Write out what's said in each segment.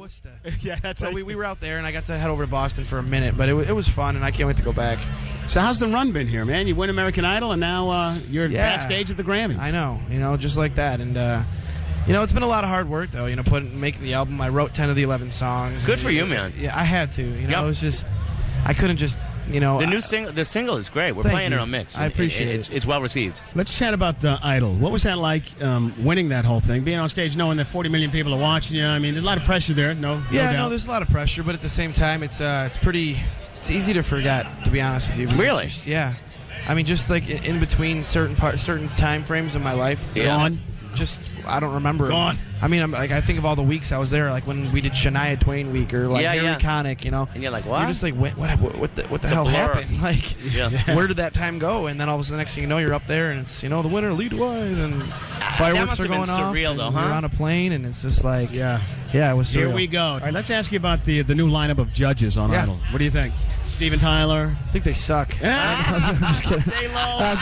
Worcester. Yeah, that's So how we were out there, and I got to head over to Boston for a minute, but it was fun, and I can't wait to go back. So how's the run been here, man? You win American Idol, and now you're Yeah. backstage at the Grammys. I know, just like that, and it's been a lot of hard work though. Making the album. I wrote 10 of the 11 songs. Good for you, man. Yeah, I had to. It was just I couldn't just. The single is great. We're playing it on Mix. I appreciate it. It's well received. Let's chat about Idol. What was that like, winning that whole thing? Being on stage, knowing that 40 million people are watching you. I mean, there's a lot of pressure there. No doubt. There's a lot of pressure, but at the same time, it's easy to forget. To be honest with you, Really? Yeah. I mean, just like in between certain time frames of my life. Gone. I don't remember. Gone. I mean, I think of all the weeks I was there, like when we did Shania Twain week or like Harry Connick, And you're like, what? You're just like, what the hell happened? Like, where did that time go? And then all of a sudden, the next thing you know, you're up there, and it's the winner, Lead Wise, and fireworks are going off. Surreal, and though, huh? You're on a plane, and it's just like, it was surreal. Here we go. All right, let's ask you about the new lineup of judges on Idol. What do you think? Steven Tyler. I think they suck. I'm just kidding. I'm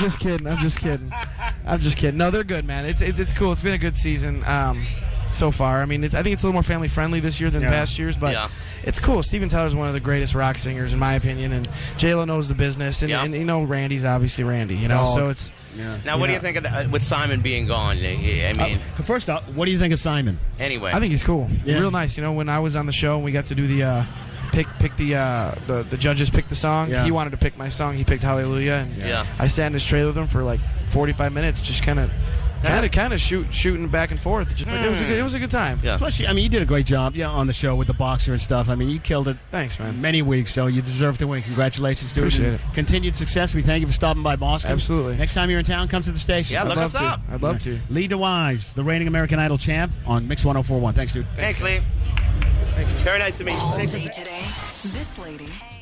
just kidding. No, they're good, man. It's cool. It's been a good season so far. I mean, I think it's a little more family friendly this year than past years, but it's cool. Steven Tyler's one of the greatest rock singers in my opinion, and J-Lo knows the business, and Randy's obviously Randy. So it's now. What do you think of with Simon being gone? I mean, first off, what do you think of Simon? Anyway, I think he's cool. Real nice. When I was on the show and we got to do the. The judges picked the song. He wanted to pick my song. He picked Hallelujah, and I sat in his trailer with him for like 45 minutes, just kind of shooting back and forth. It was a good time. Yeah. Plus, you did a great job on the show with the boxer and stuff. I mean, you killed it. Thanks, man. Many weeks, so you deserve to win. Congratulations, dude. Appreciate it. Continued success. We thank you for stopping by Boston. Absolutely. Next time you're in town, come to the station. Yeah, look us up. I'd love to. Lee DeWise, the reigning American Idol champ on Mix 104.1. Thanks, dude. Thanks, Lee. Very nice to meet you. All day today, this lady